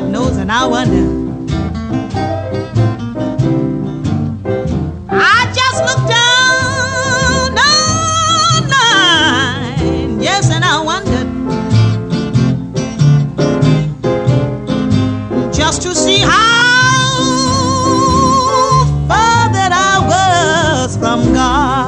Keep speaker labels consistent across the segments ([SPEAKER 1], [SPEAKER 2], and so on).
[SPEAKER 1] God knows, and I wonder. I just looked down the line, yes, and I wondered just to see how far that I was from God.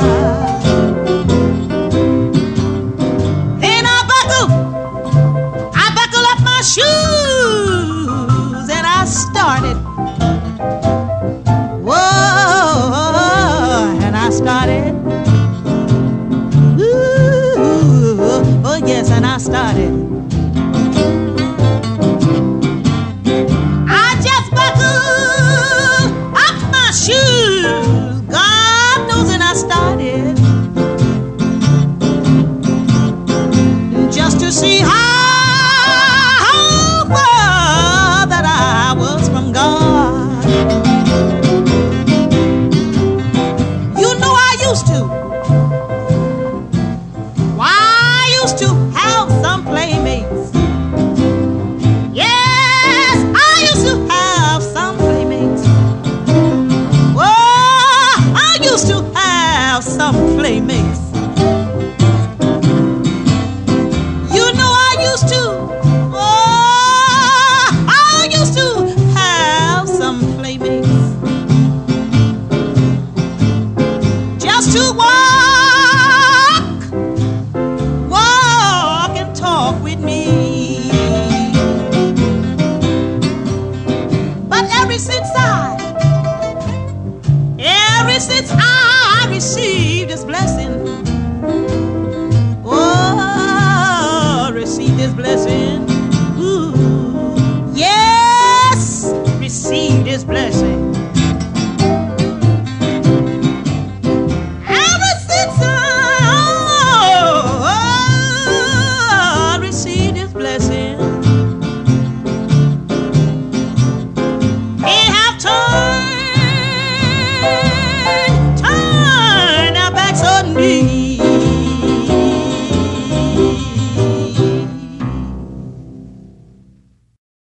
[SPEAKER 1] Then I buckled up my shoes and I started. Whoa, and I started. Ooh, oh yes, and I started. I just buckled up my shoes, God knows, and I started just to see how far that I was from God. You know I used to. Why, I used to have some playmates. Yes, I used to have some playmates. Oh, I used to have some playmates. You know I used to. Oh, I used to have some playmates. Just to walk and talk with me. But ever since I received this blessing, oh, received this blessing,